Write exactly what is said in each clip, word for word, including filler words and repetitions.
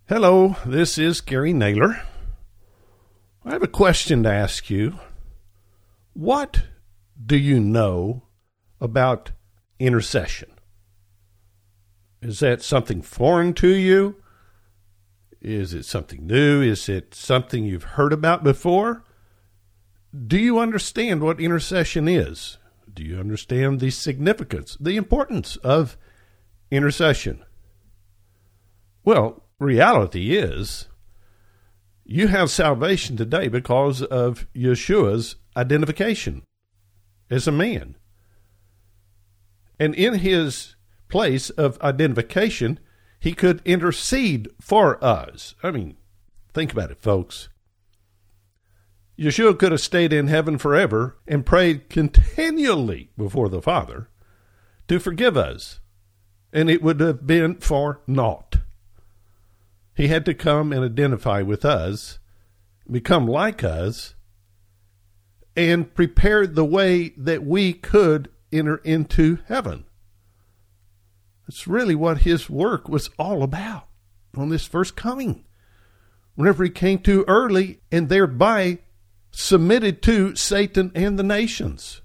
Hello, this is Gary Naylor. I have a question to ask you. What do you know about intercession? Is that something foreign to you? Is it something new? Is it something you've heard about before? Do you understand what intercession is? Do you understand the significance, the importance of intercession? Well, reality is, you have salvation today because of Yeshua's identification as a man. And in his place of identification, he could intercede for us. I mean, think about it, folks. Yeshua could have stayed in heaven forever and prayed continually before the Father to forgive us, and it would have been for naught. He had to come and identify with us, become like us, and prepare the way that we could enter into heaven. That's really what his work was all about on this first coming. Whenever he came too early and thereby submitted to Satan and the nations.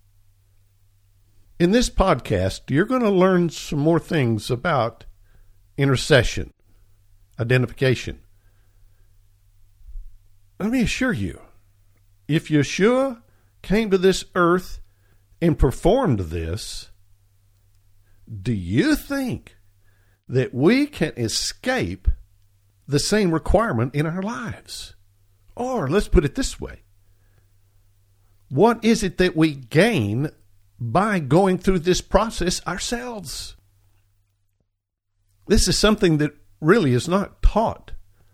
In this podcast, you're going to learn some more things about intercession. Identification. Let me assure you, if Yeshua came to this earth and performed this, do you think that we can escape the same requirement in our lives? Or let's put it this way. What is it that we gain by going through this process ourselves? This is something that really is not taught.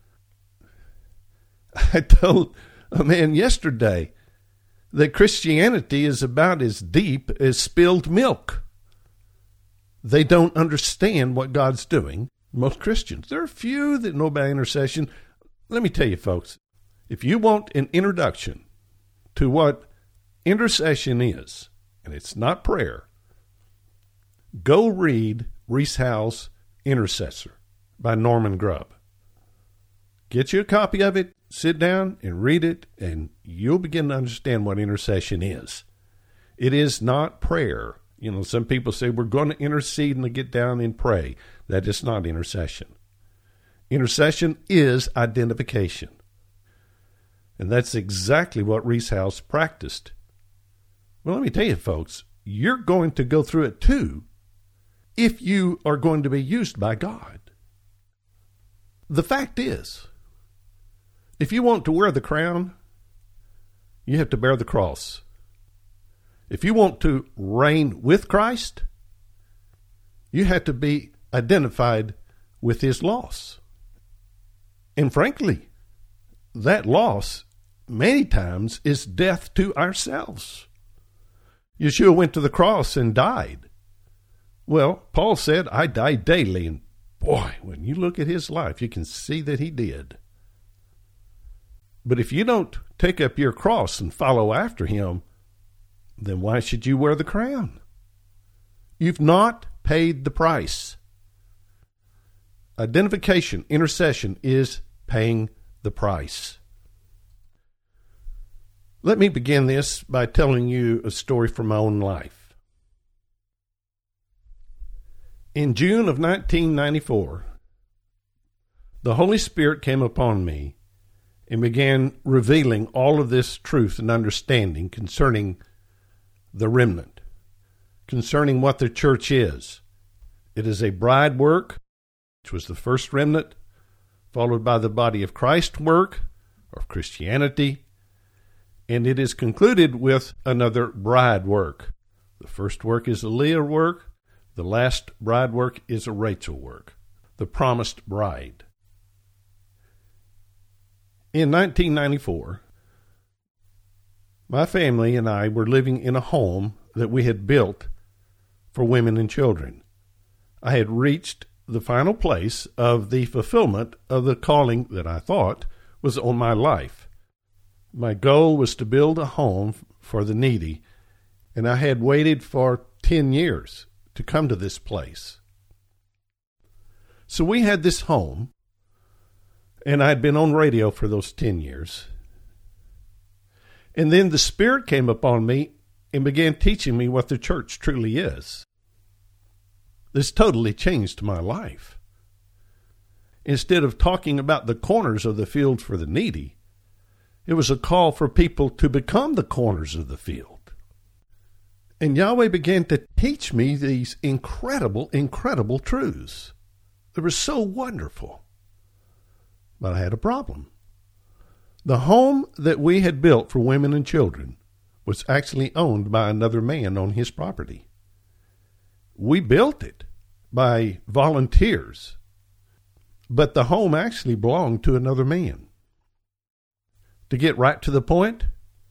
I told a man yesterday that Christianity is about as deep as spilled milk. They don't understand what God's doing. Most Christians. There are few that know about intercession. Let me tell you, folks, if you want an introduction to what intercession is, and it's not prayer, go read Rees Howells' Intercessor by Norman Grubb. Get you a copy of it, sit down and read it, and you'll begin to understand what intercession is. It is not prayer. You know, some people say we're going to intercede and to get down and pray. That is not intercession. Intercession is identification. And that's exactly what Rees Howells practiced. Well, let me tell you, folks, you're going to go through it too if you are going to be used by God. The fact is, if you want to wear the crown, you have to bear the cross. If you want to reign with Christ, you have to be identified with his loss. And frankly, that loss many times is death to ourselves. Yeshua went to the cross and died. Well, Paul said, I die daily. And boy, when you look at his life, you can see that he did. But if you don't take up your cross and follow after him, then why should you wear the crown? You've not paid the price. Identification, intercession is paying the price. Let me begin this by telling you a story from my own life. In June of nineteen ninety-four, the Holy Spirit came upon me and began revealing all of this truth and understanding concerning the remnant, concerning what the church is. It is a bride work, which was the first remnant, followed by the body of Christ work, or Christianity, and it is concluded with another bride work. The first work is a Leah work. The last bride work is a Rachel work, the promised bride. In nineteen ninety-four, my family and I were living in a home that we had built for women and children. I had reached the final place of the fulfillment of the calling that I thought was on my life. My goal was to build a home for the needy, and I had waited for ten years to come to this place. So we had this home And I'd been on radio for those ten years. And then the Spirit came upon me and began teaching me what the church truly is. This totally changed my life. Instead of talking about the corners of the field for the needy, it was a call for people to become the corners of the field. And Yahweh began to teach me these incredible, incredible truths. They were so wonderful. But I had a problem. The home that we had built for women and children was actually owned by another man on his property. We built it by volunteers, but the home actually belonged to another man. To get right to the point,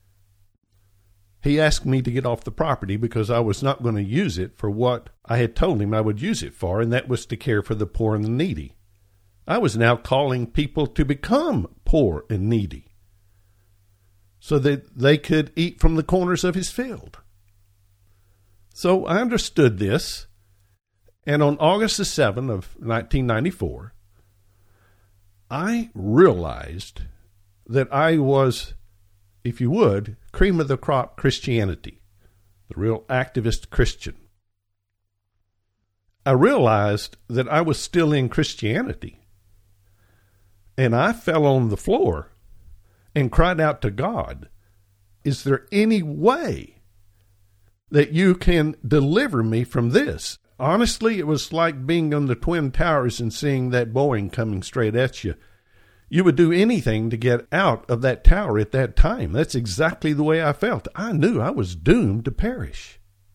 he asked me to get off the property because I was not going to use it for what I had told him I would use it for, and that was to care for the poor and the needy. I was now calling people to become poor and needy so that they could eat from the corners of his field. So I understood this, and on August the seventh of nineteen ninety-four, I realized that I was, if you would, cream of the crop Christianity, the real activist Christian. I realized that I was still in Christianity. And I fell on the floor and cried out to God, is there any way that you can deliver me from this? Honestly, it was like being on the Twin Towers and seeing that Boeing coming straight at you. You would do anything to get out of that tower at that time. That's exactly the way I felt. I knew I was doomed to perish.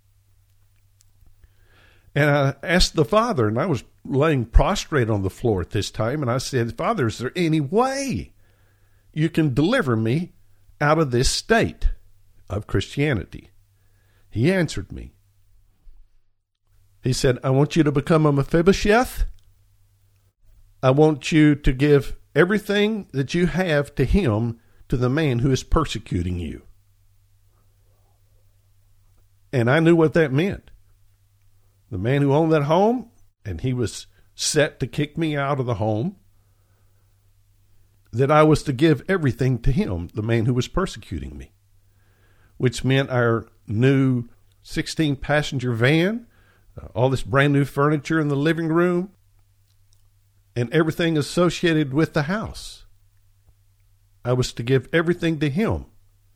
And I asked the Father, and I was laying prostrate on the floor at this time, and I said, Father, is there any way you can deliver me out of this state of Christianity? He answered me. He said, I want you to become a Mephibosheth. I want you to give everything that you have to him, to the man who is persecuting you. And I knew what that meant. The man who owned that home, and he was set to kick me out of the home, that I was to give everything to him, the man who was persecuting me, which meant our new sixteen-passenger van, uh, all this brand-new furniture in the living room, and everything associated with the house. I was to give everything to him.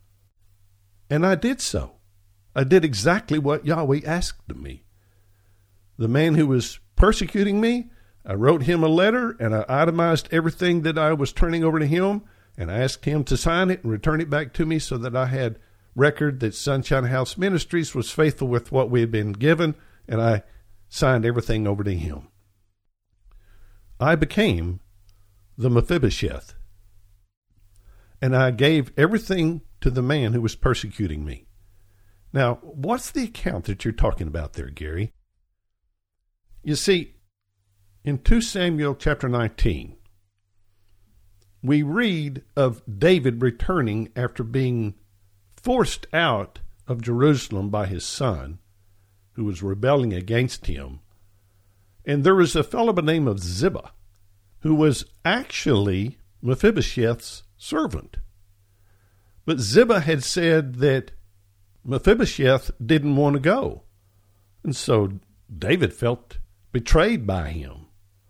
And I did so. I did exactly what Yahweh asked of me. The man who was persecuting me, I wrote him a letter, and I itemized everything that I was turning over to him, and I asked him to sign it and return it back to me so that I had record that Sunshine House Ministries was faithful with what we had been given, and I signed everything over to him. I became the Mephibosheth, and I gave everything to the man who was persecuting me. Now, what's the account that you're talking about there, Gary? You see, in Second Samuel chapter nineteen, we read of David returning after being forced out of Jerusalem by his son, who was rebelling against him. And there was a fellow by the name of Ziba, who was actually Mephibosheth's servant. But Ziba had said that Mephibosheth didn't want to go. And so David felt betrayed by him.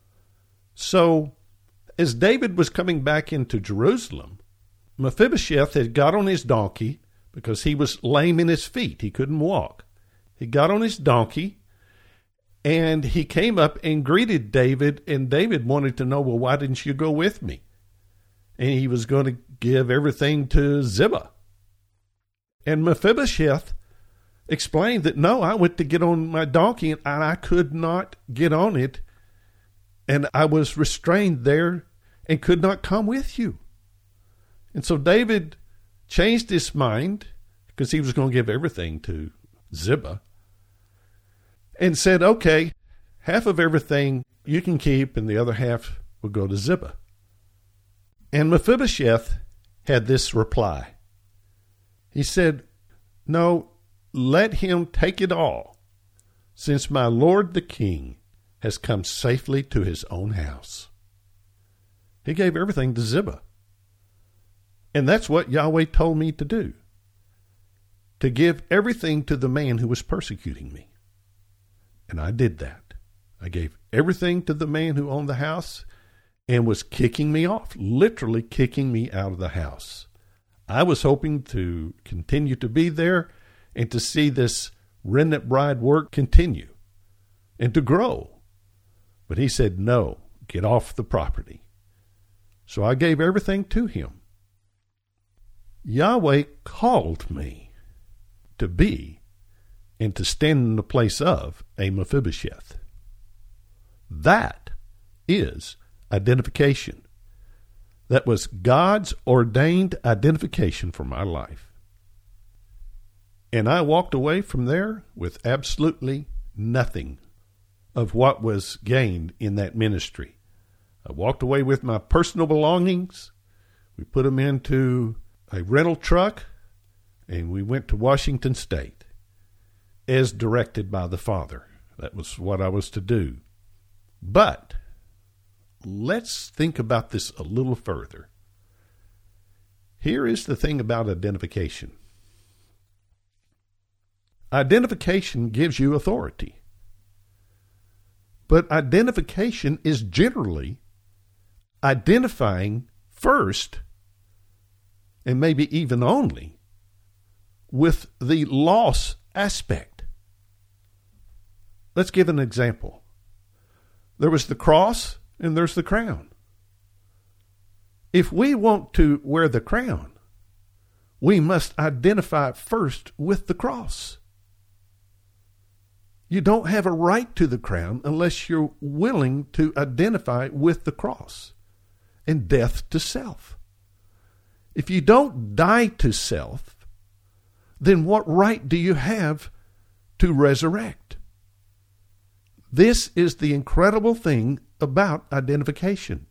So, as David was coming back into Jerusalem, Mephibosheth had got on his donkey because he was lame in his feet. He couldn't walk. He got on his donkey, and he came up and greeted David, and David wanted to know, well, why didn't you go with me? And he was going to give everything to Ziba. And Mephibosheth explained that, no, I went to get on my donkey, and I could not get on it, and I was restrained there and could not come with you. And so David changed his mind, because he was going to give everything to Ziba, and said, okay, half of everything you can keep, and the other half will go to Ziba. And Mephibosheth had this reply. He said, no, let him take it all, since my lord the king has come safely to his own house. He gave everything to Ziba. And that's what Yahweh told me to do, to give everything to the man who was persecuting me. And I did that. I gave everything to the man who owned the house and was kicking me off, literally kicking me out of the house. I was hoping to continue to be there and to see this remnant bride work continue and to grow. But he said, no, get off the property. So I gave everything to him. Yahweh called me to be and to stand in the place of a Mephibosheth. That is identification. That was God's ordained identification for my life. And I walked away from there with absolutely nothing of what was gained in that ministry. I walked away with my personal belongings. We put them into a rental truck, and we went to Washington State as directed by the Father. That was what I was to do. But let's think about this a little further. Here is the thing about identification. Identification gives you authority. But identification is generally identifying first, and maybe even only, with the loss aspect. Let's give an example. There was the cross and there's the crown. If we want to wear the crown, we must identify first with the cross. You don't have a right to the crown unless you're willing to identify with the cross and death to self. If you don't die to self, then what right do you have to resurrect? This is the incredible thing about identification.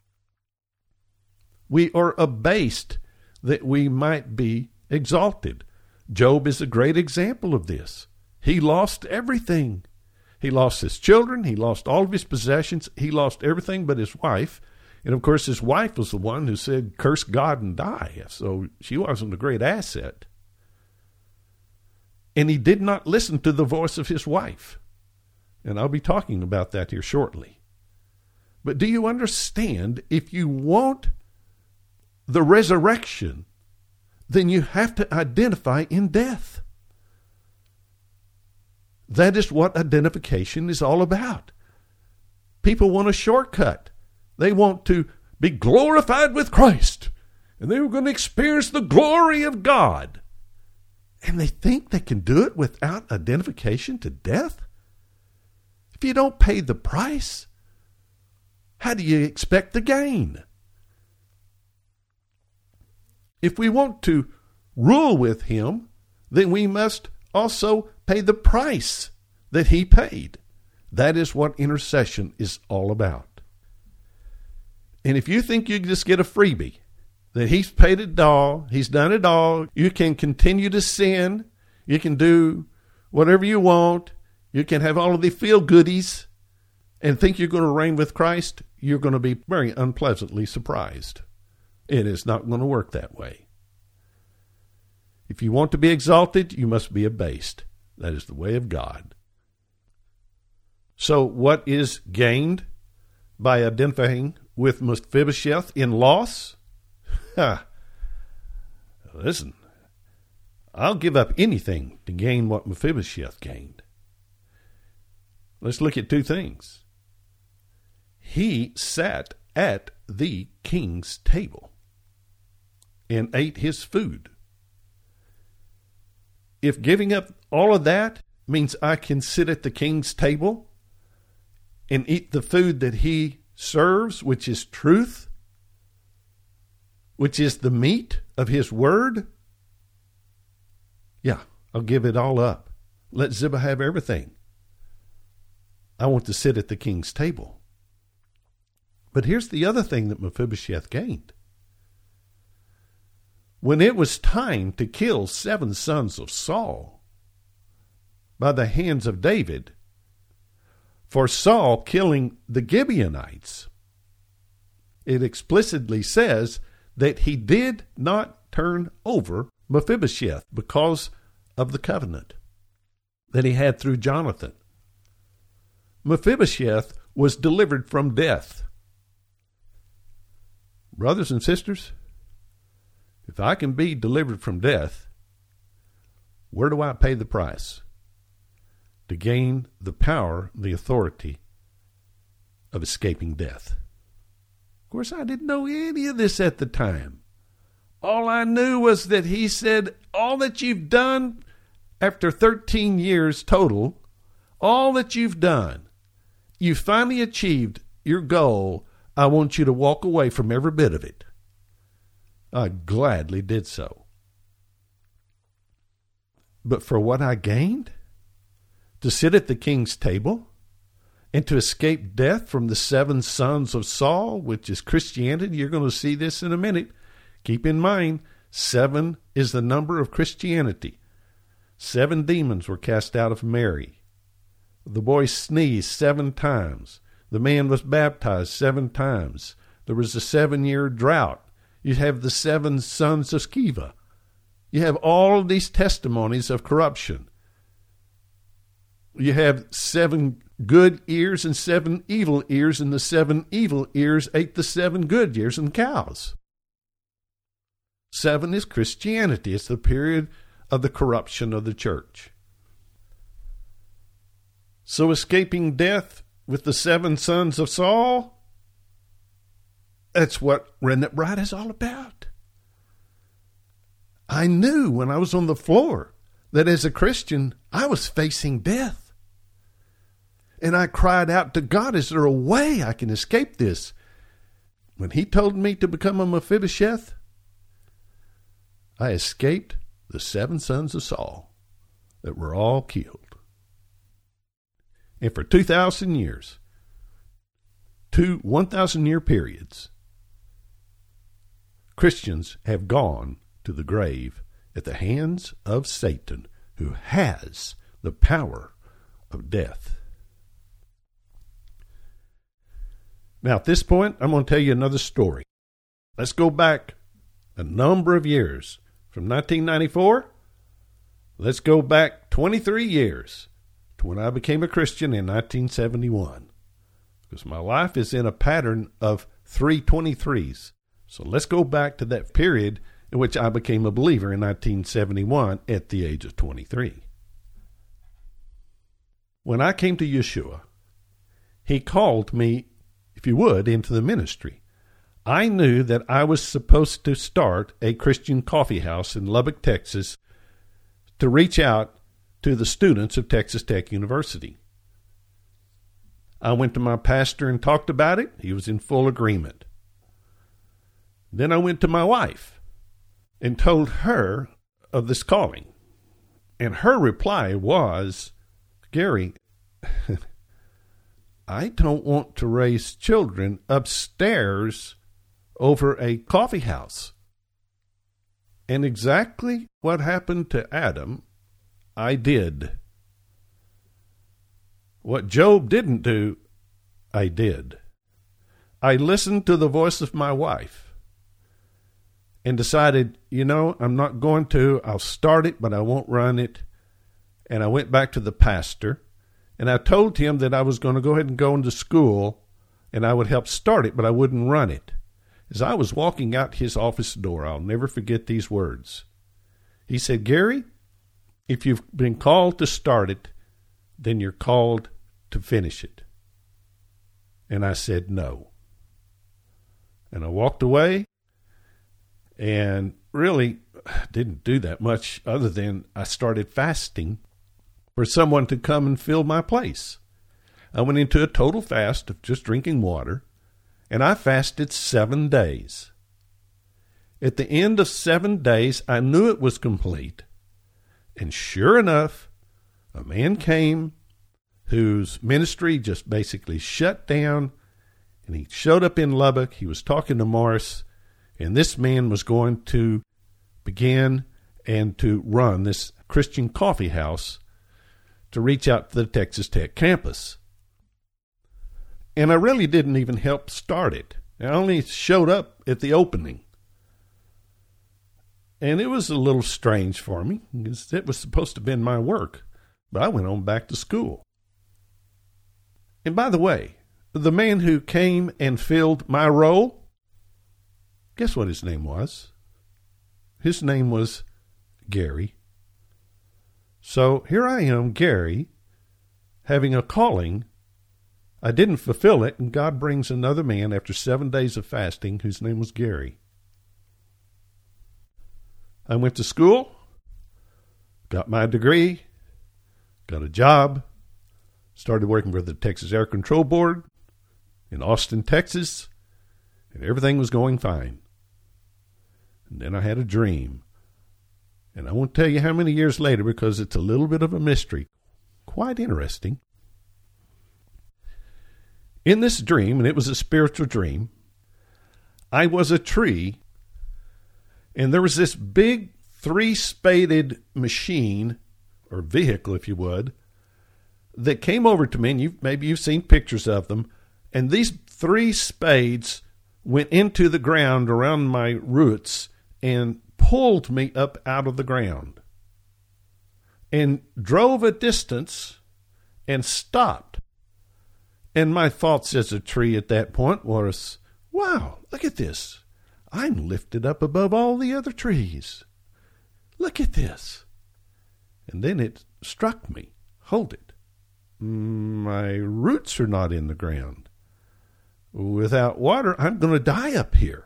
We are abased that we might be exalted. Job is a great example of this. He lost everything. He lost his children. He lost all of his possessions. He lost everything but his wife. And, of course, his wife was the one who said, curse God and die. So she wasn't a great asset. And he did not listen to the voice of his wife. And I'll be talking about that here shortly. But do you understand, if you want the resurrection, then you have to identify in death. That is what identification is all about. People want a shortcut. They want to be glorified with Christ. And they were going to experience the glory of God. And they think they can do it without identification to death? If you don't pay the price, how do you expect the gain? If we want to rule with him, then we must also pay the price that he paid. That is what intercession is all about. And if you think you can just get a freebie, that he's paid it all, he's done it all, you can continue to sin, you can do whatever you want, you can have all of the feel-goodies, and think you're going to reign with Christ, you're going to be very unpleasantly surprised. It is not going to work that way. If you want to be exalted, you must be abased. That is the way of God. So what is gained by identifying with Mephibosheth in loss? Ha! Listen, I'll give up anything to gain what Mephibosheth gained. Let's look at two things. He sat at the king's table and ate his food. If giving up all of that means I can sit at the king's table and eat the food that he serves, which is truth, which is the meat of his word, yeah, I'll give it all up. Let Ziba have everything. I want to sit at the king's table. But here's the other thing that Mephibosheth gained. When it was time to kill seven sons of Saul by the hands of David, for Saul killing the Gibeonites, it explicitly says that he did not turn over Mephibosheth because of the covenant that he had through Jonathan. Mephibosheth was delivered from death. Brothers and sisters, if I can be delivered from death, where do I pay the price to gain the power, the authority of escaping death? Of course, I didn't know any of this at the time. All I knew was that he said, all that you've done after thirteen years total, all that you've done, you finally achieved your goal. I want you to walk away from every bit of it. I gladly did so. But for what I gained, to sit at the king's table and to escape death from the seven sons of Saul, which is Christianity, you're going to see this in a minute. Keep in mind, seven is the number of Christianity. Seven demons were cast out of Mary. The boy sneezed seven times. The man was baptized seven times. There was a seven-year drought. You have the seven sons of Sceva. You have all of these testimonies of corruption. You have seven good ears and seven evil ears, and the seven evil ears ate the seven good ears and cows. Seven is Christianity. It's the period of the corruption of the church. So escaping death with the seven sons of Saul, that's what Remnant Bride is all about. I knew when I was on the floor that as a Christian, I was facing death. And I cried out to God, is there a way I can escape this? When he told me to become a Mephibosheth, I escaped the seven sons of Saul that were all killed. And for two thousand years, two one thousand year periods, Christians have gone to the grave at the hands of Satan, who has the power of death. Now, at this point, I'm going to tell you another story. Let's go back a number of years. From nineteen ninety-four, let's go back twenty-three years to when I became a Christian in nineteen seventy-one. Because my life is in a pattern of three twenty-threes. So let's go back to that period in which I became a believer in nineteen seventy-one at the age of twenty-three. When I came to Yeshua, he called me, if you would, into the ministry. I knew that I was supposed to start a Christian coffee house in Lubbock, Texas, to reach out to the students of Texas Tech University. I went to my pastor and talked about it. He was in full agreement. Then I went to my wife and told her of this calling. And her reply was, Gary, I don't want to raise children upstairs over a coffee house. And exactly what happened to Adam, I did. What Job didn't do, I did. I listened to the voice of my wife and decided, you know, I'm not going to. I'll start it, but I won't run it. And I went back to the pastor, and I told him that I was going to go ahead and go into school, and I would help start it, but I wouldn't run it. As I was walking out his office door, I'll never forget these words. He said, Gary, if you've been called to start it, then you're called to finish it. And I said, no. And I walked away and really didn't do that much other than I started fasting for someone to come and fill my place. I went into a total fast of just drinking water, and I fasted seven days. At the end of seven days, I knew it was complete. And sure enough, a man came whose ministry just basically shut down, and he showed up in Lubbock. He was talking to Morris, and this man was going to begin and to run this Christian coffee house to reach out to the Texas Tech campus. And I really didn't even help start it. I only showed up at the opening. And it was a little strange for me because it was supposed to have been my work. But I went on back to school. And by the way, the man who came and filled my role, guess what his name was? His name was Gary. So here I am, Gary, having a calling. I didn't fulfill it, and God brings another man after seven days of fasting whose name was Gary. I went to school, got my degree, got a job, started working for the Texas Air Control Board in Austin, Texas, and everything was going fine. And then I had a dream. And I won't tell you how many years later because it's a little bit of a mystery. Quite interesting. In this dream, and it was a spiritual dream, I was a tree, and there was this big three-spaded machine, or vehicle if you would, that came over to me, and you maybe you've seen pictures of them, and these three spades went into the ground around my roots and pulled me up out of the ground and drove a distance and stopped. And my thoughts as a tree at that point was, wow, look at this. I'm lifted up above all the other trees. Look at this. And then it struck me. Hold it. My roots are not in the ground. Without water, I'm going to die up here.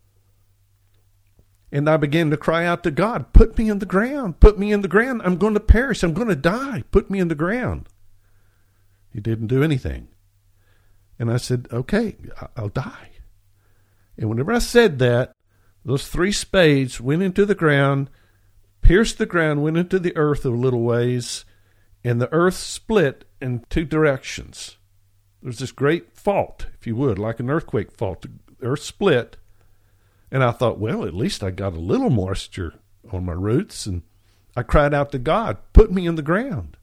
And I began to cry out to God, put me in the ground, put me in the ground. I'm going to perish. I'm going to die. Put me in the ground. He didn't do anything. And I said, okay, I'll die. And whenever I said that, those three spades went into the ground, pierced the ground, went into the earth a little ways, and the earth split in two directions. There's this great fault, if you would, like an earthquake fault. The earth split. And I thought, well, at least I got a little moisture on my roots. And I cried out to God, put me in the ground.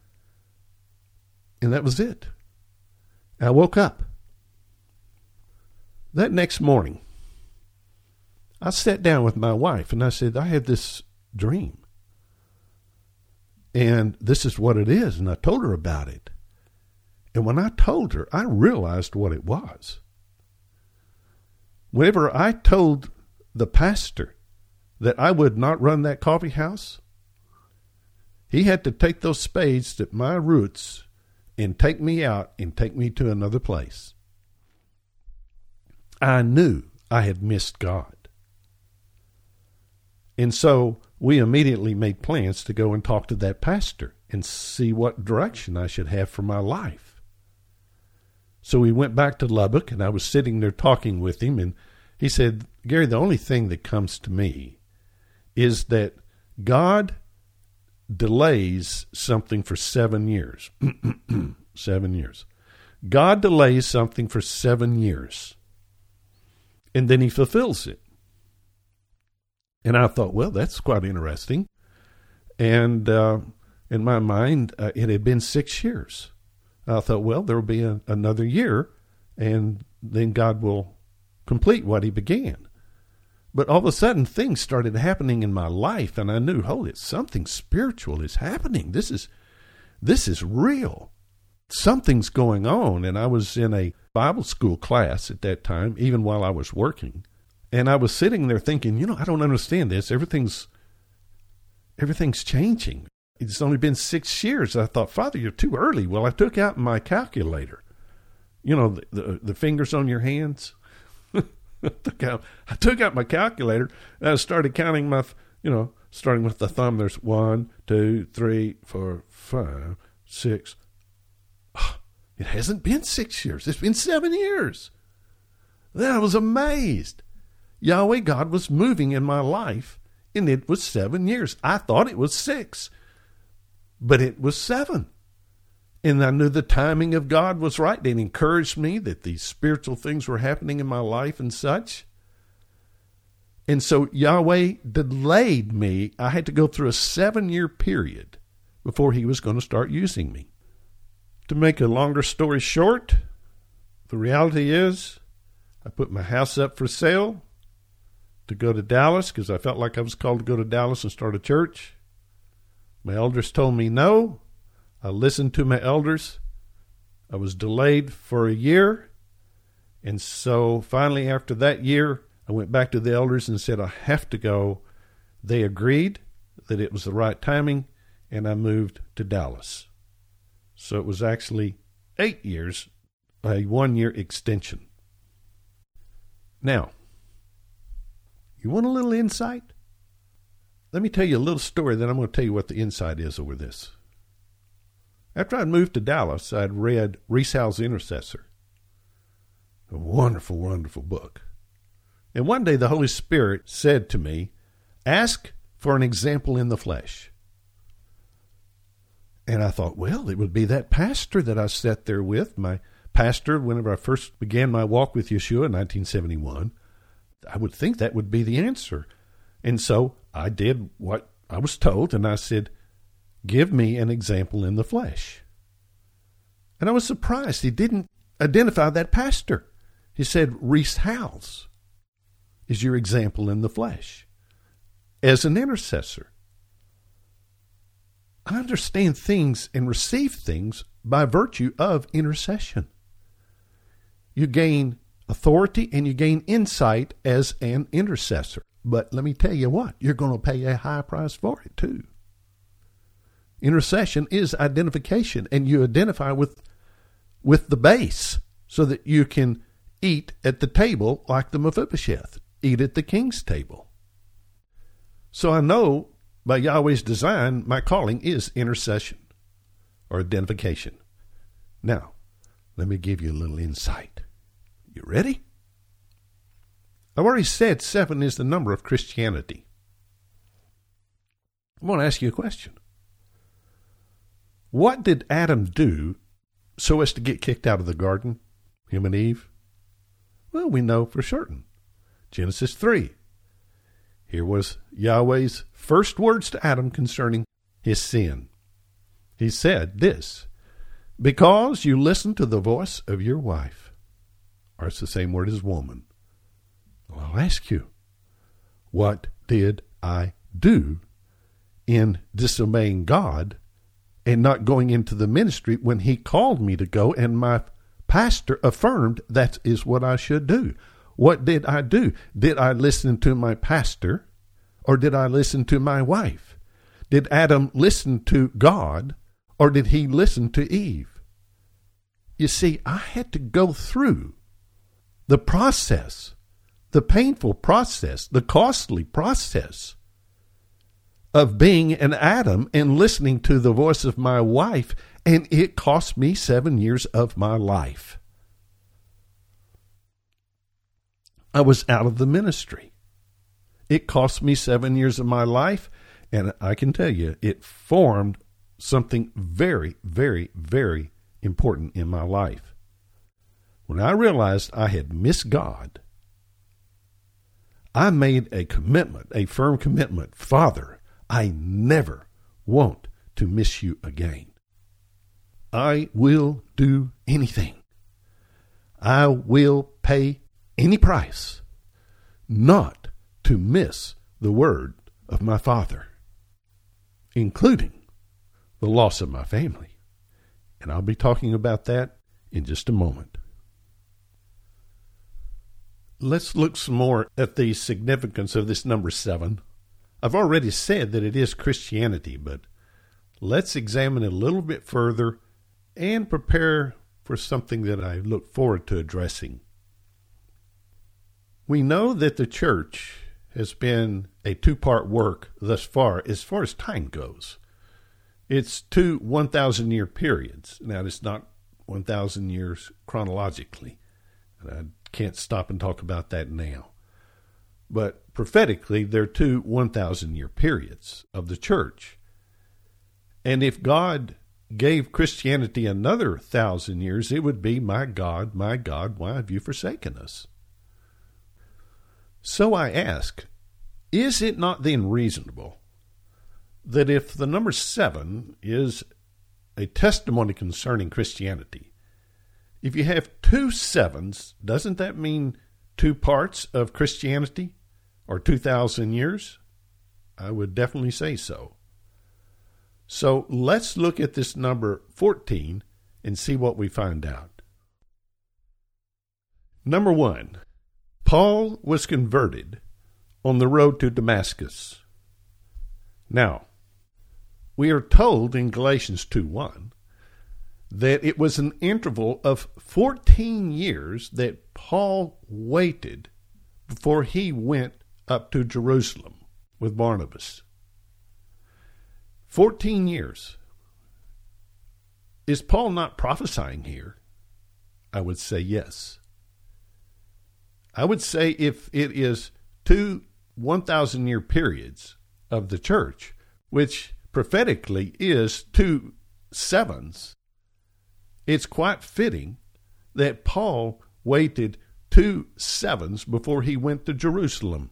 And that was it. I woke up. That next morning, I sat down with my wife and I said, I had this dream. And this is what it is. And I told her about it. And when I told her, I realized what it was. Whenever I told the pastor that I would not run that coffee house, he had to take those spades at my roots and take me out and take me to another place. I knew I had missed God. And so we immediately made plans to go and talk to that pastor and see what direction I should have for my life. So we went back to Lubbock, and I was sitting there talking with him, and he said, Gary, the only thing that comes to me is that God delays something for seven years. Seven years. God delays something for seven years, and then he fulfills it. And I thought, well, that's quite interesting. And uh, in my mind, uh, it had been six years. I thought, well, there will be a, another year, and then God will complete what he began. But all of a sudden, things started happening in my life, and I knew, holy, something spiritual is happening. This is, this is real. Something's going on. And I was in a Bible school class at that time, even while I was working. And I was sitting there thinking, you know, I don't understand this. Everything's, everything's changing. It's only been six years. I thought, Father, you're too early. Well, I took out my calculator. You know, the, the, the fingers on your hands. I, took out, I took out my calculator, and I started counting my, you know, starting with the thumb. There's one, two, three, four, five, six. Oh, it hasn't been six years. It's been seven years. Then I was amazed. Yahweh God was moving in my life, and it was seven years. I thought it was six, but it was seven. And I knew the timing of God was right. It encouraged me that these spiritual things were happening in my life and such. And so Yahweh delayed me. I had to go through a seven-year period before he was going to start using me. To make a longer story short, the reality is I put my house up for sale to go to Dallas because I felt like I was called to go to Dallas and start a church. My elders told me no. I listened to my elders. I was delayed for a year. And so finally, after that year, I went back to the elders and said, I have to go. They agreed that it was the right timing, and I moved to Dallas. So it was actually eight years, a one-year extension. Now, you want a little insight? Let me tell you a little story, then I'm going to tell you what the insight is over this. After I'd moved to Dallas, I'd read Rees Howells' Intercessor. A wonderful, wonderful book. And one day the Holy Spirit said to me, ask for an example in the flesh. And I thought, well, it would be that pastor that I sat there with, my pastor, whenever I first began my walk with Yeshua in nineteen seventy-one. I would think that would be the answer. And so I did what I was told, and I said, give me an example in the flesh. And I was surprised he didn't identify that pastor. He said, Rees Howells is your example in the flesh as an intercessor. I understand things and receive things by virtue of intercession. You gain authority and you gain insight as an intercessor. But let me tell you what, you're going to pay a high price for it too. Intercession is identification, and you identify with, with the base so that you can eat at the table like the Mephibosheth, eat at the king's table. So I know by Yahweh's design, my calling is intercession or identification. Now, let me give you a little insight. You ready? I've already said seven is the number of Christianity. I want to ask you a question. What did Adam do so as to get kicked out of the garden? Him and Eve? Well, we know for certain. Genesis three. Here was Yahweh's first words to Adam concerning his sin. He said this, because you listened to the voice of your wife. Or it's the same word as woman. Well, I'll ask you, what did I do in disobeying God and not going into the ministry when he called me to go and my pastor affirmed that is what I should do? What did I do? Did I listen to my pastor or did I listen to my wife? Did Adam listen to God or did he listen to Eve? You see, I had to go through the process, the painful process, the costly process of being an Adam and listening to the voice of my wife, and it cost me seven years of my life. I was out of the ministry. It cost me seven years of my life, and I can tell you, it formed something very, very, very important in my life. When I realized I had missed God, I made a commitment, a firm commitment. Father, I never want to miss you again. I will do anything. I will pay any price not to miss the word of my Father, including the loss of my family. And I'll be talking about that in just a moment. Let's look some more at the significance of this number seven. I've already said that it is Christianity, but let's examine it a little bit further and prepare for something that I look forward to addressing. We know that the church has been a two-part work thus far, as far as time goes. It's two one thousand year periods. Now, it's not one thousand years chronologically, and I can't stop and talk about that now. But prophetically, they're two one thousand year periods of the church. And if God gave Christianity another thousand years, it would be, my God, my God, why have you forsaken us? So I ask, is it not then reasonable that if the number seven is a testimony concerning Christianity, if you have two sevens, doesn't that mean two parts of Christianity or two thousand years? I would definitely say so. So let's look at this number fourteen and see what we find out. Number one, Paul was converted on the road to Damascus. Now, we are told in Galatians two one that it was an interval of fourteen years that Paul waited before he went up to Jerusalem with Barnabas. Fourteen years. Is Paul not prophesying here? I would say yes. I would say if it is two one thousand year periods of the church, which prophetically is two sevens, it's quite fitting that Paul waited two sevens before he went to Jerusalem.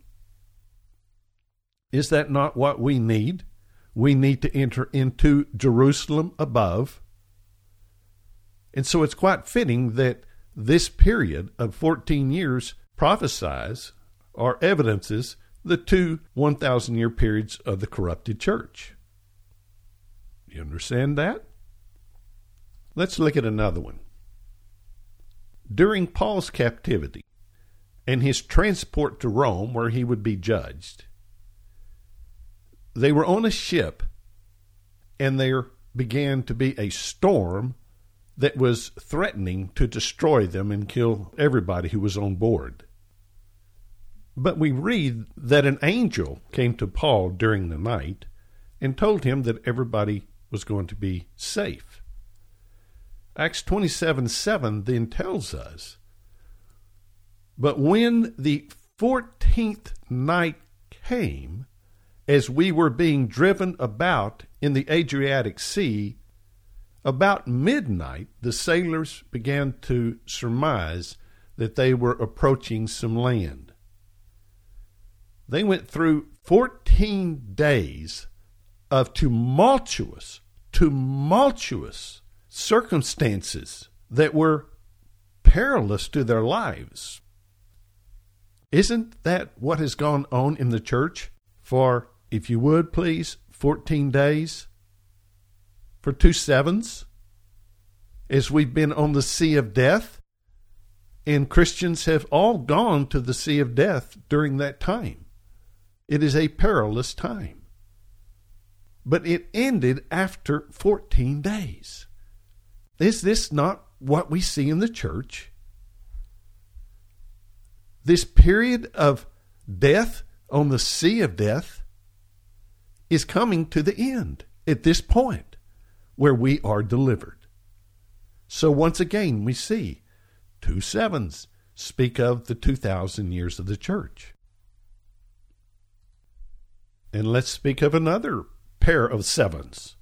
Is that not what we need? We need to enter into Jerusalem above. And so it's quite fitting that this period of fourteen years prophesies or evidences the two one thousand year periods of the corrupted church. You understand that? Let's look at another one. During Paul's captivity and his transport to Rome, where he would be judged, they were on a ship, and there began to be a storm that was threatening to destroy them and kill everybody who was on board. But we read that an angel came to Paul during the night and told him that everybody was going to be safe. Acts twenty-seven seven then tells us, "But when the fourteenth night came, as we were being driven about in the Adriatic Sea, about midnight the sailors began to surmise that they were approaching some land. They went through fourteen days of tumultuous, tumultuous circumstances that were perilous to their lives. Isn't that what has gone on in the church for, if you would please, fourteen days? For two sevens? As we've been on the sea of death, and Christians have all gone to the sea of death during that time. It is a perilous time. But it ended after fourteen days. Is this not what we see in the church? This period of death on the sea of death is coming to the end at this point where we are delivered. So once again, we see two sevens speak of the two thousand years of the church. And let's speak of another pair of sevens.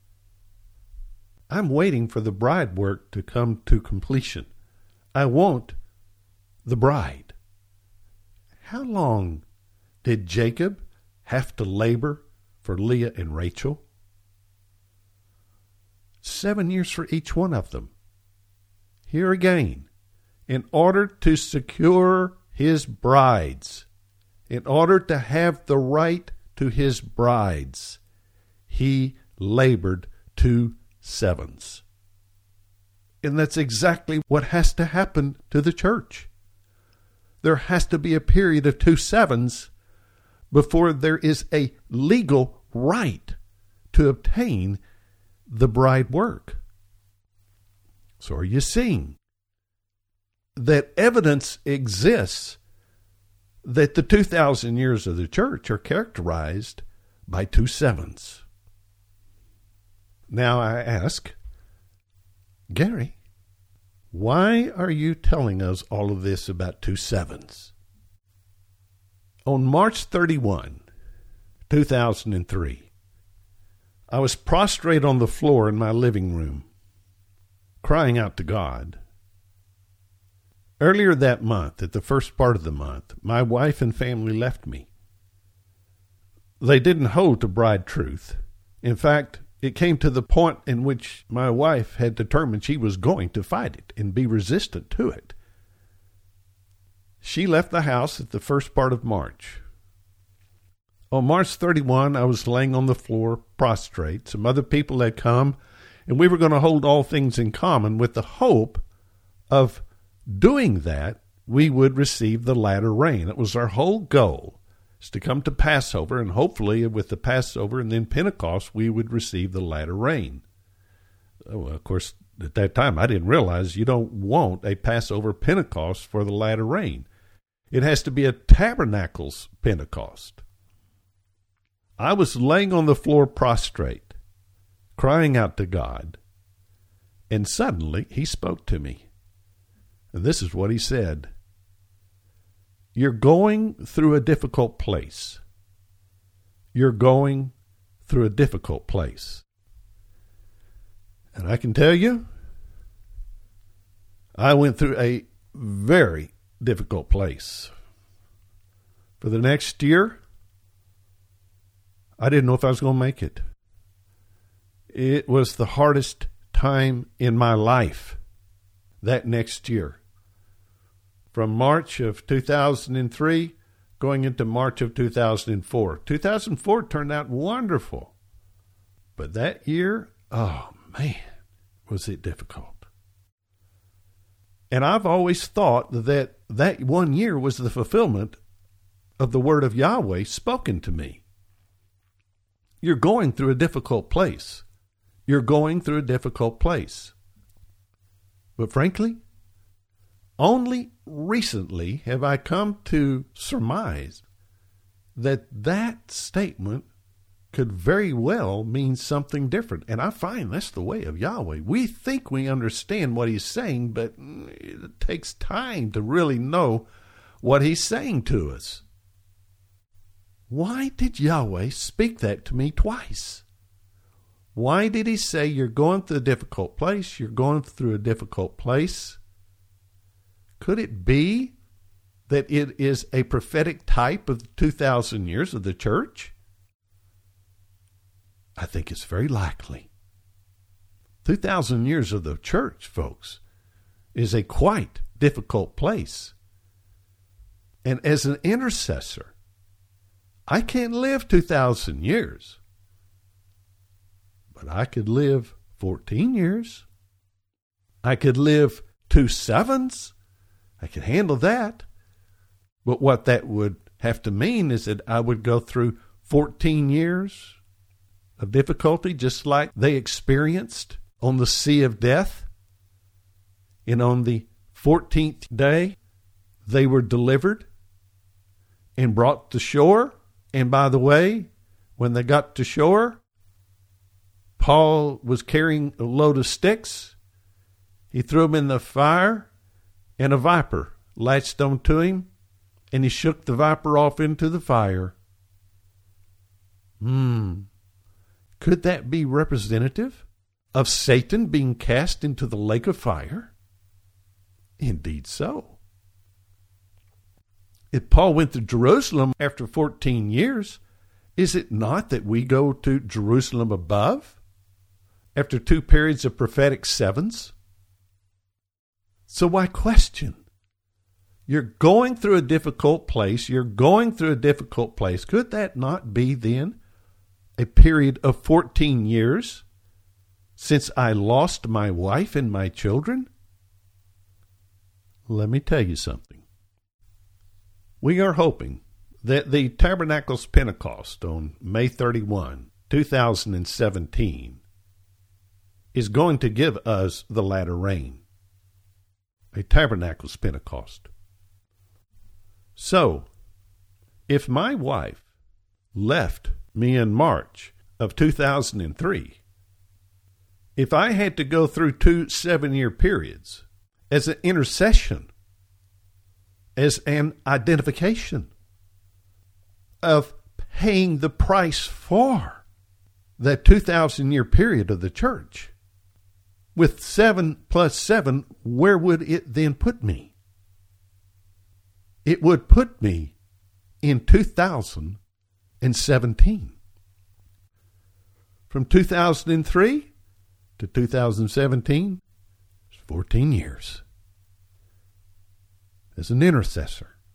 I'm waiting for the bride work to come to completion. I want the bride. How long did Jacob have to labor for Leah and Rachel? Seven years for each one of them. Here again, in order to secure his brides, in order to have the right to his brides, he labored two sevens. And that's exactly what has to happen to the church. There has to be a period of two sevens before there is a legal right to obtain the bride work. So are you seeing that evidence exists that the two thousand years of the church are characterized by two sevens? Now I ask, Gary, why are you telling us all of this about two sevens? On March thirty-first, two thousand three, I was prostrate on the floor in my living room, crying out to God. Earlier that month, at the first part of the month, my wife and family left me. They didn't hold to bride truth. In fact, it came to the point in which my wife had determined she was going to fight it and be resistant to it. she left the house at the first part of March. On March thirty-first, I was laying on the floor prostrate. Some other people had come, and we were going to hold all things in common with the hope of doing that, we would receive the latter rain. It was our whole goal, is to come to Passover, and hopefully with the Passover and then Pentecost, we would receive the latter rain. Oh, of course, at that time, I didn't realize you don't want a Passover Pentecost for the latter rain. It has to be a Tabernacles Pentecost. I was laying on the floor prostrate, crying out to God, and suddenly he spoke to me. And this is what he said. You're going through a difficult place. You're going through a difficult place. And I can tell you, I went through a very difficult place. For the next year, I didn't know if I was going to make it. It was the hardest time in my life that next year. From March of two thousand three going into March of two thousand four. two thousand four turned out wonderful. But that year, oh man, was it difficult. And I've always thought that that one year was the fulfillment of the word of Yahweh spoken to me. You're going through a difficult place. You're going through a difficult place. But frankly, only recently have I come to surmise that that statement could very well mean something different. And I find that's the way of Yahweh. We think we understand what he's saying, but it takes time to really know what he's saying to us. Why did Yahweh speak that to me twice? Why did he say, you're going through a difficult place, you're going through a difficult place? Could it be that it is a prophetic type of the two thousand years of the church? I think it's very likely. two thousand years of the church, folks, is a quite difficult place. And as an intercessor, I can't live two thousand years, but I could live fourteen years. I could live two sevens. I could handle that. But what that would have to mean is that I would go through fourteen years of difficulty, just like they experienced on the Sea of Death. And on the fourteenth day, they were delivered and brought to shore. And by the way, when they got to shore, Paul was carrying a load of sticks. He threw them in the fire, and a viper latched onto him, and he shook the viper off into the fire. Hmm. Could that be representative of Satan being cast into the lake of fire? Indeed so. If Paul went to Jerusalem after fourteen years, is it not that we go to Jerusalem above after two periods of prophetic sevens? So why question? You're going through a difficult place. You're going through a difficult place. Could that not be then a period of fourteen years since I lost my wife and my children? Let me tell you something. We are hoping that the Tabernacles Pentecost on May thirty-first, two thousand seventeen is going to give us the latter rain. A Tabernacles Pentecost. So, if my wife left me in March of two thousand three, if I had to go through two seven-year periods as an intercession, as an identification of paying the price for that two thousand year period of the church, with seven plus seven, where would it then put me? It would put me in two thousand seventeen. From two thousand three to two thousand seventeen, it's fourteen years. As an intercessor,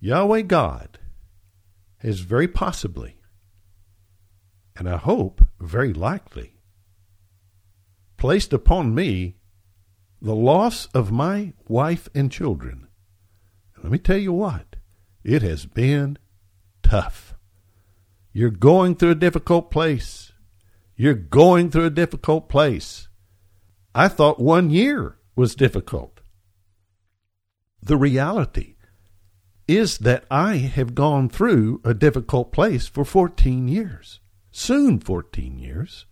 Yahweh God has very possibly, and I hope very likely, placed upon me the loss of my wife and children. Let me tell you what, it has been tough. You're going through a difficult place. You're going through a difficult place. I thought one year was difficult. The reality is that I have gone through a difficult place for fourteen years, soon fourteen years.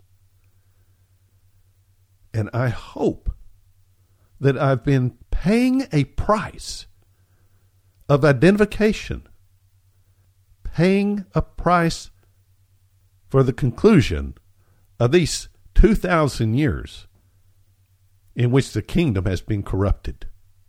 And I hope that I've been paying a price of identification, paying a price for the conclusion of these two thousand years in which the kingdom has been corrupted.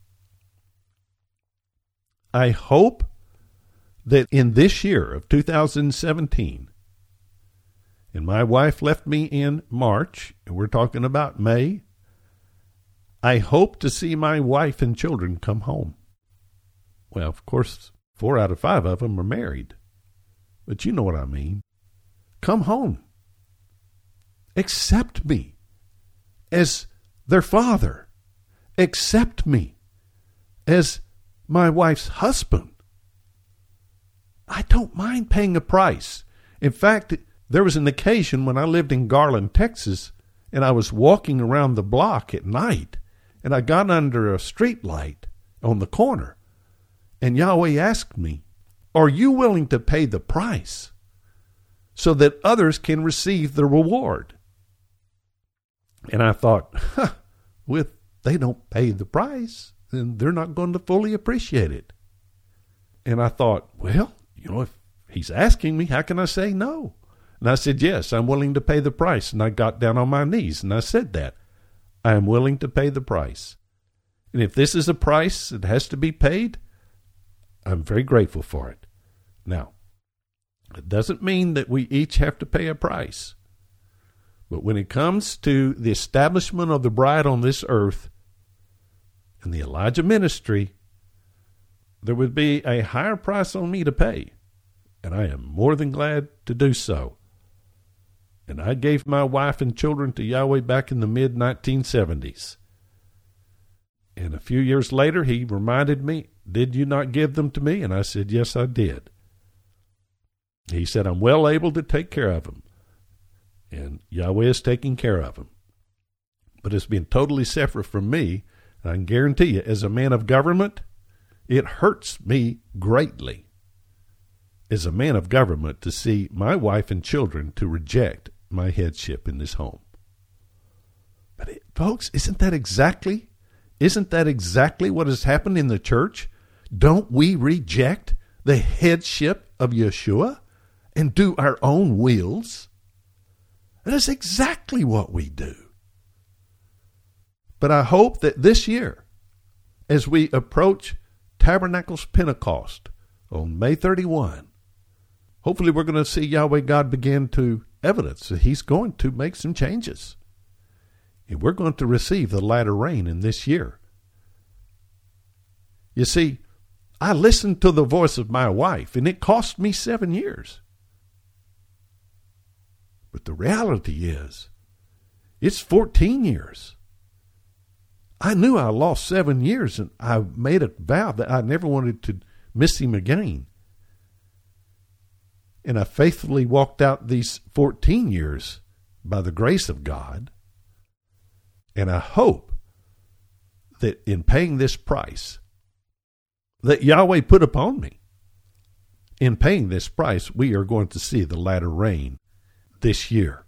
I hope that in this year of two thousand seventeen, and my wife left me in March, and we're talking about May, I hope to see my wife and children come home. Well, of course, four out of five of them are married, but you know what I mean. Come home. Accept me as their father. Accept me as my wife's husband. I don't mind paying a price. In fact, there was an occasion when I lived in Garland, Texas, and I was walking around the block at night, and I got under a street light on the corner, and Yahweh asked me, are you willing to pay the price so that others can receive the reward? And I thought, huh, with they don't pay the price, then they're not going to fully appreciate it. And I thought, well, you know, if he's asking me, how can I say no? And I said, yes, I'm willing to pay the price. And I got down on my knees and I said that. I am willing to pay the price. And if this is a price that has to be paid, I'm very grateful for it. Now, it doesn't mean that we each have to pay a price. But when it comes to the establishment of the bride on this earth and the Elijah ministry, there would be a higher price on me to pay, and I am more than glad to do so. And I gave my wife and children to Yahweh back in the mid nineteen seventies. And a few years later, he reminded me, did you not give them to me? And I said, yes, I did. He said, I'm well able to take care of them. And Yahweh is taking care of them. But it's been totally separate from me. And I can guarantee you, as a man of government, it hurts me greatly as a man of government to see my wife and children to reject my headship in this home. But it, folks, isn't that exactly, isn't that exactly what has happened in the church? Don't we reject the headship of Yeshua and do our own wills? That is exactly what we do. But I hope that this year, as we approach Tabernacles Pentecost on May thirty-first, hopefully we're going to see Yahweh God begin to evidence that he's going to make some changes. And we're going to receive the latter rain in this year. You see, I listened to the voice of my wife, and it cost me seven years. But the reality is, it's fourteen years. I knew I lost seven years, and I made a vow that I never wanted to miss him again. And I faithfully walked out these fourteen years by the grace of God. And I hope that in paying this price that Yahweh put upon me, in paying this price, we are going to see the latter rain this year.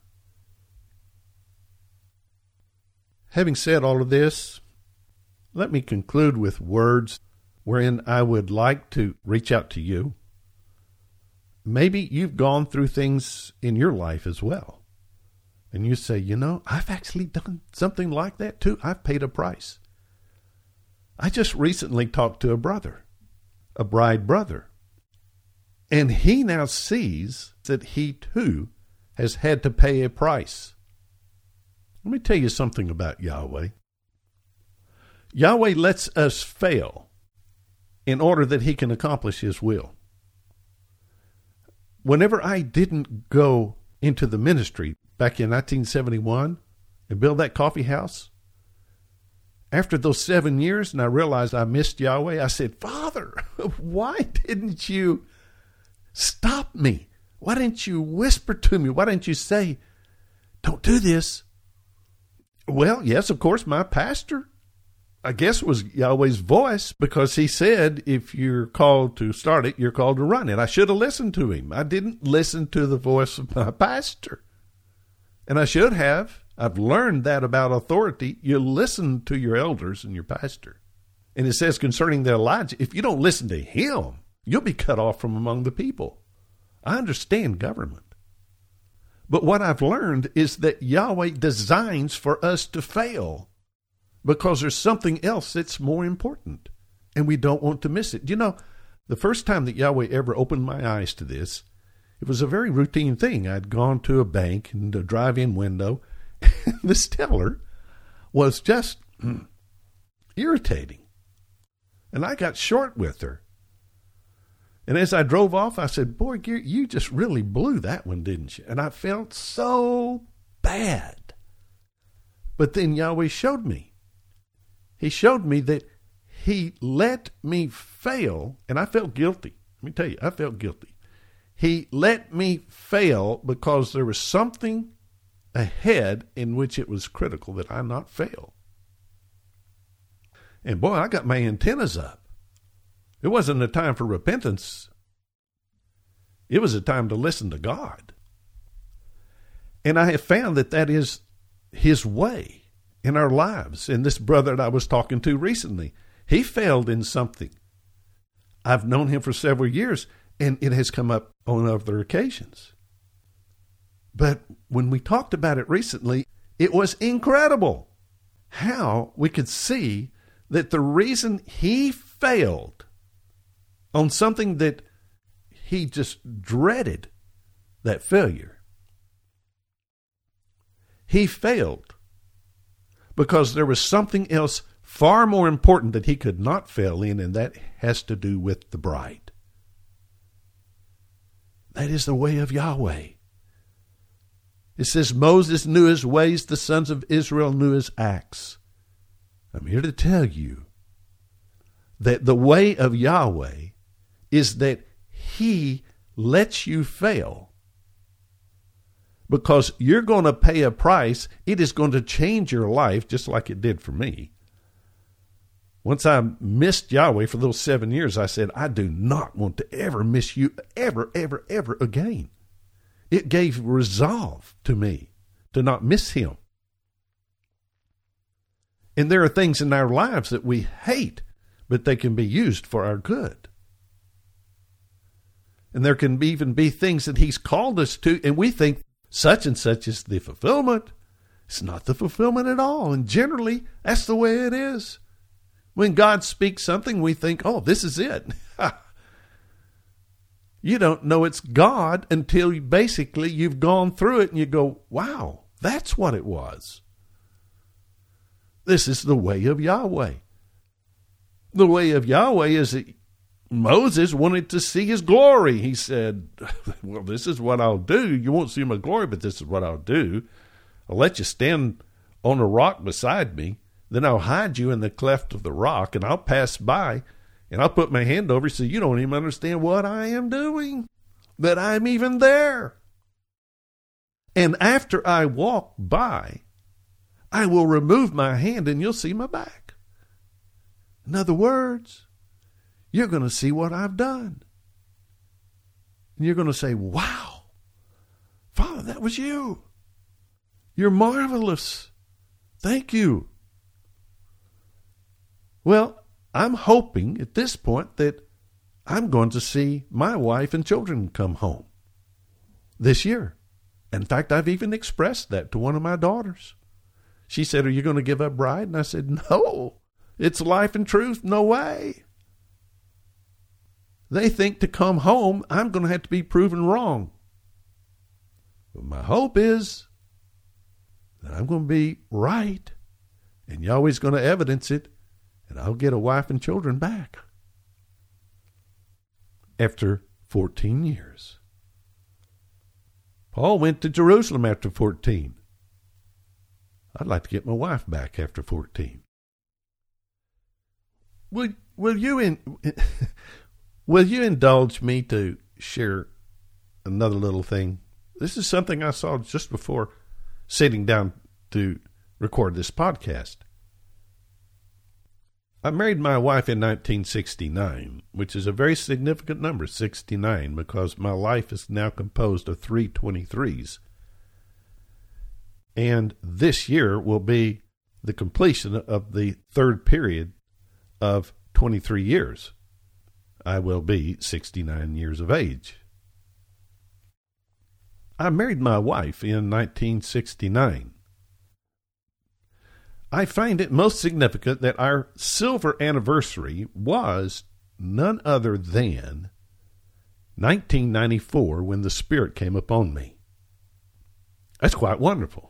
Having said all of this, let me conclude with words wherein I would like to reach out to you. Maybe you've gone through things in your life as well. And you say, you know, I've actually done something like that too. I've paid a price. I just recently talked to a brother, a bride brother. And he now sees that he too has had to pay a price. Let me tell you something about Yahweh. Yahweh lets us fail in order that he can accomplish his will. Whenever I didn't go into the ministry back in nineteen seventy-one and build that coffee house, after those seven years and I realized I missed Yahweh, I said, Father, why didn't you stop me? Why didn't you whisper to me? Why didn't you say, don't do this? Well, yes, of course, my pastor, I guess it was Yahweh's voice, because he said, if you're called to start it, you're called to run it. I should have listened to him. I didn't listen to the voice of my pastor. And I should have. I've learned that about authority. You listen to your elders and your pastor. And it says concerning the Elijah, if you don't listen to him, you'll be cut off from among the people. I understand government. But what I've learned is that Yahweh designs for us to fail, because there's something else that's more important, and we don't want to miss it. You know, the first time that Yahweh ever opened my eyes to this, it was a very routine thing. I'd gone to a bank and a drive-in window, and this teller was just mm, irritating. And I got short with her. And as I drove off, I said, boy, you just really blew that one, didn't you? And I felt so bad. But then Yahweh showed me. He showed me that he let me fail, and I felt guilty. Let me tell you, I felt guilty. He let me fail because there was something ahead in which it was critical that I not fail. And boy, I got my antennas up. It wasn't a time for repentance. It was a time to listen to God. And I have found that that is his way in our lives. And this brother that I was talking to recently, he failed in something. I've known him for several years, and it has come up on other occasions. But when we talked about it recently, it was incredible how we could see that the reason he failed on something that he just dreaded, that failure, he failed because there was something else far more important that he could not fail in, and that has to do with the bride. That is the way of Yahweh. It says Moses knew his ways, the sons of Israel knew his acts. I'm here to tell you that the way of Yahweh is that he lets you fail because you're going to pay a price. It is going to change your life just like it did for me. Once I missed Yahweh for those seven years, I said, I do not want to ever miss you ever, ever, ever again. It gave resolve to me to not miss him. And there are things in our lives that we hate, but they can be used for our good. And there can even be things that he's called us to, and we think such and such is the fulfillment. It's not the fulfillment at all. And generally, that's the way it is. When God speaks something, we think, oh, this is it. You don't know it's God until you, basically you've gone through it and you go, wow, that's what it was. This is the way of Yahweh. The way of Yahweh is that Moses wanted to see his glory. He said, well, this is what I'll do. You won't see my glory, but this is what I'll do. I'll let you stand on a rock beside me. Then I'll hide you in the cleft of the rock, and I'll pass by, and I'll put my hand over you so you don't even understand what I am doing, that I'm even there. And after I walk by, I will remove my hand, and you'll see my back. In other words, you're going to see what I've done. And you're going to say, wow, Father, that was you. You're marvelous. Thank you. Well, I'm hoping at this point that I'm going to see my wife and children come home this year. In fact, I've even expressed that to one of my daughters. She said, are you going to give up bride? And I said, no, it's life and truth. No way. They think to come home, I'm going to have to be proven wrong. But my hope is that I'm going to be right, and Yahweh's going to evidence it, and I'll get a wife and children back. after fourteen years. Paul went to Jerusalem after fourteen. I'd like to get my wife back after fourteen. Will, will you in, will you indulge me to share another little thing? This is something I saw just before sitting down to record this podcast. I married my wife in nineteen sixty-nine, which is a very significant number, sixty-nine, because my life is now composed of three twenty-threes. And this year will be the completion of the third period of twenty-three years. I will be sixty-nine years of age. I married my wife in nineteen sixty-nine. I find it most significant that our silver anniversary was none other than nineteen ninety-four, when the Spirit came upon me. That's quite wonderful.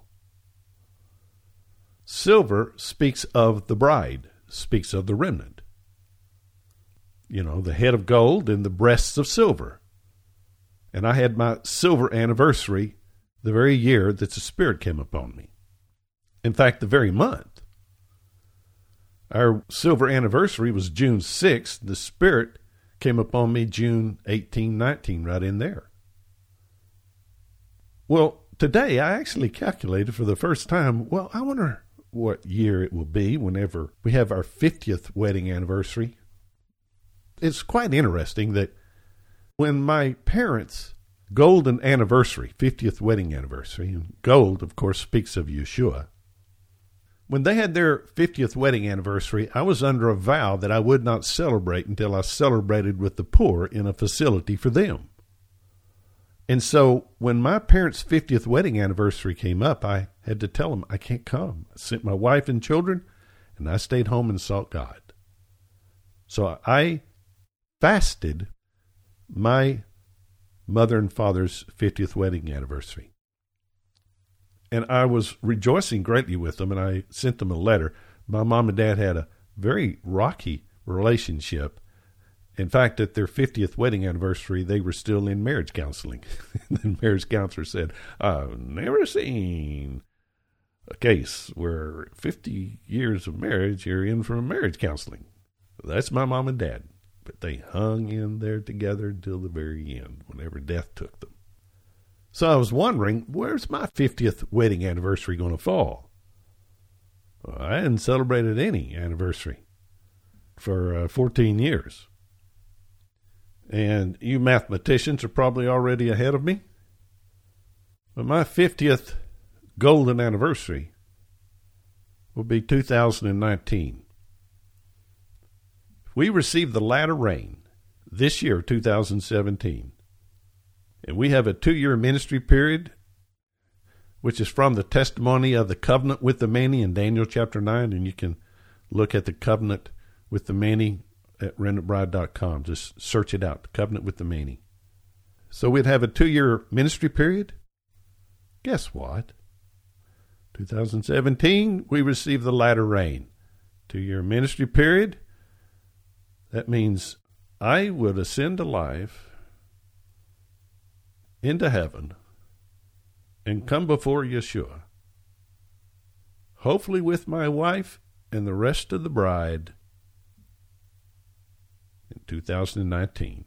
Silver speaks of the bride, speaks of the remnant. You know, the head of gold and the breasts of silver. And I had my silver anniversary the very year that the Spirit came upon me. In fact, the very month. Our silver anniversary was June sixth. The Spirit came upon me June eighteenth, nineteen, right in there. Well, today I actually calculated for the first time, well, I wonder what year it will be whenever we have our fiftieth wedding anniversary. It's quite interesting that when my parents' golden anniversary, fiftieth wedding anniversary, and gold, of course, speaks of Yeshua, when they had their fiftieth wedding anniversary, I was under a vow that I would not celebrate until I celebrated with the poor in a facility for them. And so when my parents' fiftieth wedding anniversary came up, I had to tell them I can't come. I sent my wife and children, and I stayed home and sought God. So I fasted my mother and father's fiftieth wedding anniversary. And I was rejoicing greatly with them, and I sent them a letter. My mom and dad had a very rocky relationship. In fact, at their fiftieth wedding anniversary, they were still in marriage counseling. The marriage counselor said, I've never seen a case where fifty years of marriage, you're in for marriage counseling. That's my mom and dad. But they hung in there together until the very end, whenever death took them. So I was wondering, where's my fiftieth wedding anniversary going to fall? Well, I hadn't celebrated any anniversary for uh, fourteen years. And you mathematicians are probably already ahead of me. But my fiftieth golden anniversary will be two thousand nineteen. If we receive the latter rain this year, two thousand seventeen, and we have a two-year ministry period, which is from the testimony of the covenant with the many in Daniel chapter nine, and you can look at the covenant with the many at remnant bride dot com. Just search it out, the covenant with the many. So we'd have a two-year ministry period. Guess what? two thousand seventeen, we receive the latter rain. Two-year ministry period. That means I would ascend alive into heaven and come before Yeshua, hopefully with my wife and the rest of the bride in two thousand nineteen.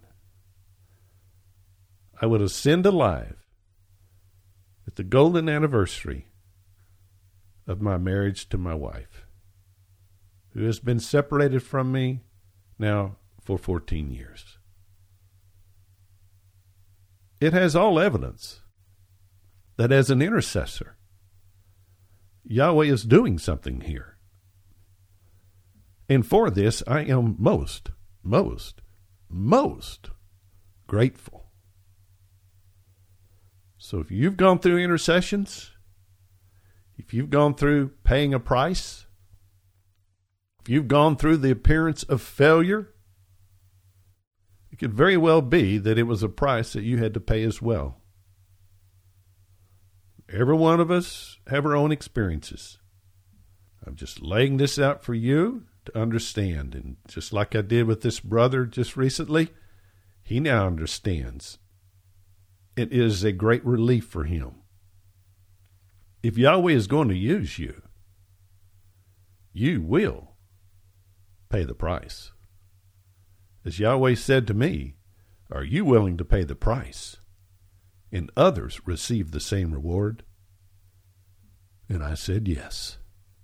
I would ascend alive at the golden anniversary of my marriage to my wife, who has been separated from me now for fourteen years. It has all evidence that as an intercessor, Yahweh is doing something here. And for this, I am most, most, most grateful. So if you've gone through intercessions, if you've gone through paying a price, if you've gone through the appearance of failure, it could very well be that it was a price that you had to pay as well. Every one of us have our own experiences. I'm just laying this out for you to understand. And just like I did with this brother just recently, He now understands. It is a great relief for him. If Yahweh is going to use you, you will pay the price. As Yahweh said to me, are you willing to pay the price? And others receive the same reward? And I said yes.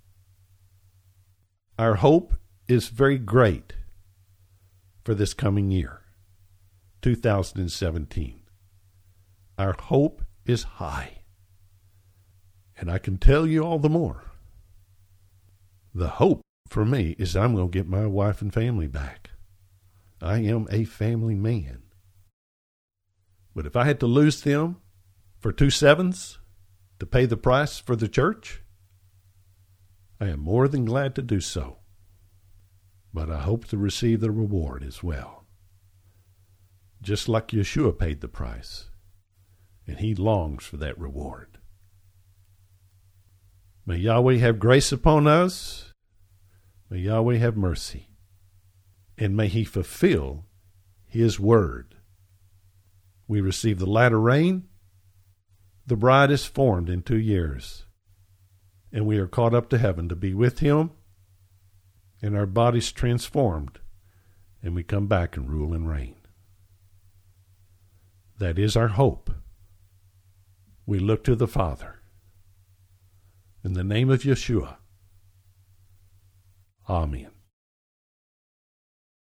Our hope is very great for this coming year, two thousand seventeen. Our hope is high. And I can tell you all the more. The hope for me is I'm going to get my wife and family back. I am a family man. But if I had to lose them for two sevens to pay the price for the church, I am more than glad to do so. But I hope to receive the reward as well. Just like Yeshua paid the price, and he longs for that reward. May Yahweh have grace upon us. May Yahweh have mercy. And may he fulfill his word. We receive the latter rain. The bride is formed in two years. And we are caught up to heaven to be with him. And our bodies transformed. And we come back and rule and reign. That is our hope. We look to the Father. In the name of Yeshua. Amen.